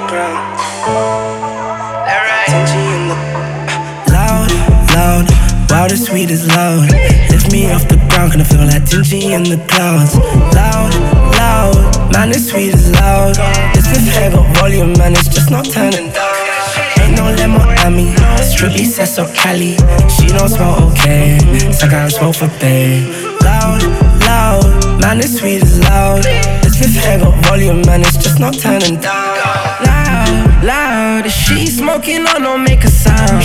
ground. Loud, loud, wow, the sweet is loud. Lift me off the ground, can I feel like Tingy in the clouds. Loud, loud, man, the sweet is loud. This fifth hair got volume, man, it's just not turning down. Ain't no lemon at me, strictly says so Cali. She don't smell okay, so I gotta smoke for babe. Loud, loud, man, the sweet is loud. This fifth hair got volume, man, it's just not turning down. Loud, loud, if she smoking on, don't make a sound.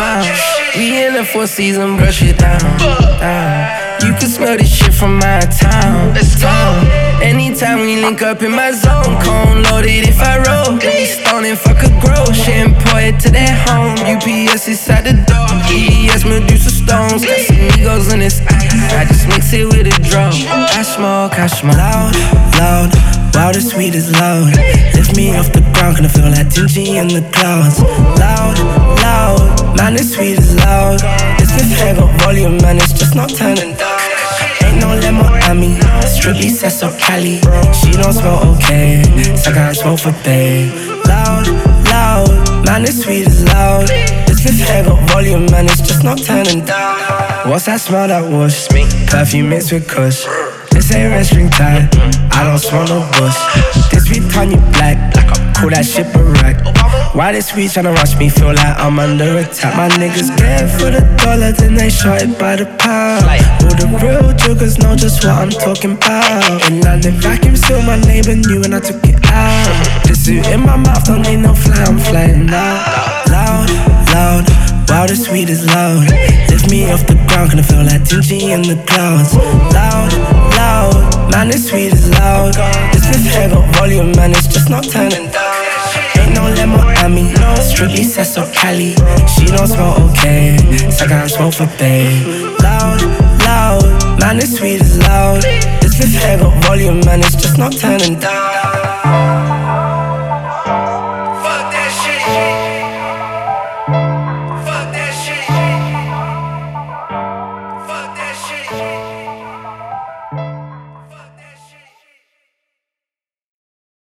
We in the Four Seasons, brush it down. You can smell this shit from my town. Anytime we link up in my zone, cone loaded if I roll. Be stoned and fuck a grow. Shit and pour it to their home. UPS inside the door. EDS Medusa stones. Got some Migos in this ice. I just mix it with a drum. I smoke. Loud, loud, wow, the sweet is loud. Lift me off the ground, can I feel like Tingy in the clouds. Loud, loud, man, the sweet is loud. This fifth hair got volume, man, it's just not turning down. Ain't no lemon at me, strictly says so Cali. She don't smell okay, so I gotta smoke for babe. Loud, loud, man, the sweet is loud. This fifth hair got volume, man, it's just not turning down. What's that smell that was? Perfume mixed with kush. This ain't red string tie, I don't smoke no bush. This we turn you black, call that shit Barack. Why this weed tryna rush me, feel like I'm under attack. My niggas get for the dollar, then they shot it by the pound. All the real joggers know just what I'm talking about. In London vacuum seal, my neighbor knew when I took it out. This suit in my mouth, don't need no fly, I'm flying out. Loud, loud, wow, the sweet is loud. Lift me off the ground, can I feel like Tingy in the clouds. Loud, loud, man, the sweet is loud. This fifth hair got volume, man, it's just not turning down. Ain't no lemon at me, strictly says so Cali. She don't smell okay, so I gotta smoke for babe. Loud, loud, man, the sweet is loud. This fifth hair got volume, man, it's just not turning down.